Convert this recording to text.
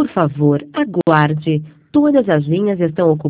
Por favor, aguarde. Todas as linhas estão ocupadas.